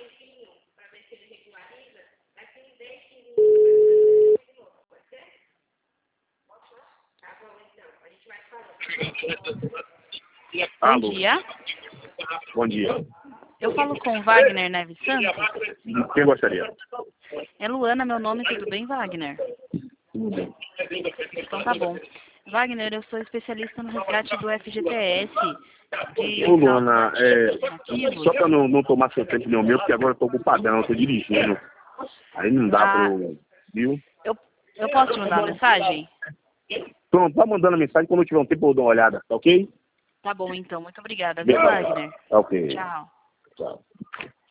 Bom Alô. dia. Bom dia. Eu falo com Wagner Neves Santos. Quem gostaria? É Luana, meu nome, tudo bem, Wagner? Tudo bem. Então tá bom. Wagner, eu sou especialista no resgate do FGTS. Ô, Luana, ativos. só pra não tomar seu tempo nem o meu, porque agora eu tô ocupadão, eu tô dirigindo. Aí não dá pro... Viu? Eu posso te mandar uma mensagem? Pronto, tá mandando a mensagem, quando eu tiver um tempo eu dou uma olhada, tá ok? Tá bom, então. Muito obrigada, viu, Beleza. Wagner? Tá ok. Tchau. Tchau.